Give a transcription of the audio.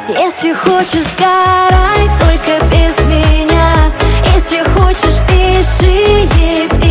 Если хочешь, сгорай, только без меня. Если хочешь, пиши ей в